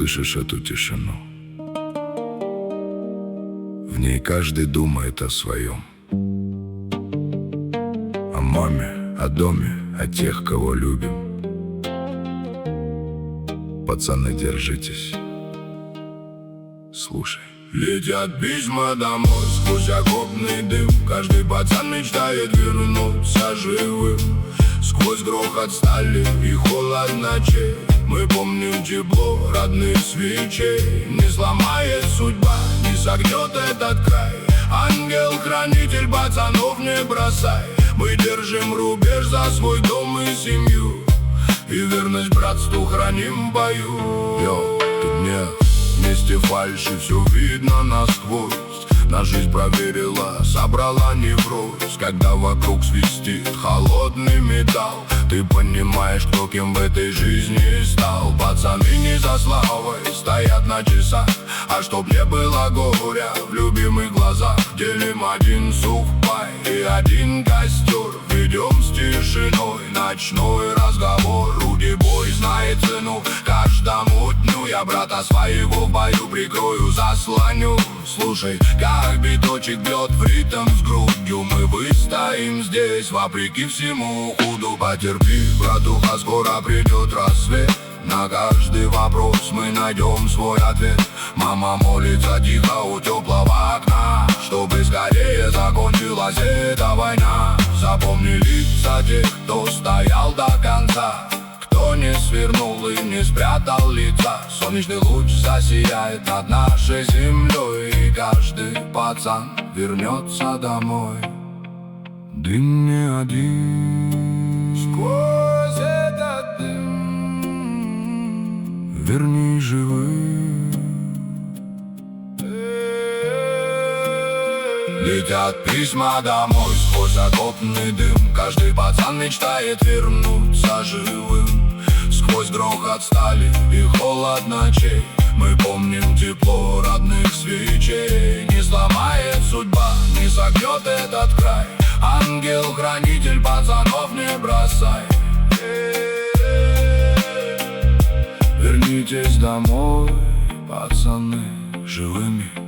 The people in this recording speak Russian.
слышишь эту тишину. В ней каждый думает о своем. О маме, о доме, о тех, кого любим. Пацаны, держитесь. Слушай. Летят письма домой сквозь окопный дым. Каждый пацан мечтает вернуться живым. Сквозь грохот стали и холод ночей мы помним тепло родных свечей. Не сломает судьба, не согнет этот край. Ангел-хранитель пацанов не бросай. Мы держим рубеж за свой дом и семью, и верность братству храним в бою. Йо, тут нет вместе фальши, все видно насквозь. На жизнь проверила, собрала невроз. Когда вокруг свистит холодный металл, ты понимаешь, кто кем в этой жизни стал. Пацаны не за славой стоят на часах, а чтоб не было горя в любимых глазах. Делим один сухпай и один костер, ведем с тишиной ночной разговор. Руди бой знает цену каждому дню. Я брата своего в бою прикрою, заслоню. Слушай, как биточек бьет в ритм с грудью. Мы выстоим здесь вопреки всему худу. Потерпи, братуха, скоро придет рассвет. На каждый вопрос мы найдем свой ответ. Мама молится тихо у теплого окна, чтобы скорее закончилась эта война. Запомни лица тех, кто стоял до конца, кто не свернул и не спрятал лица. Солнечный луч засияет над нашей землей, и каждый пацан вернется домой. Дым не один, сквозь этот дым верни живым. Летят письма домой сквозь окопный дым. Каждый пацан мечтает вернуться живым. Сквозь грохот стали и холод ночей мы помним тепло родных свечей. Не сломает судьба, не согнет этот край. Ангел-хранитель пацанов не бросай. Вернитесь домой, пацаны, живыми.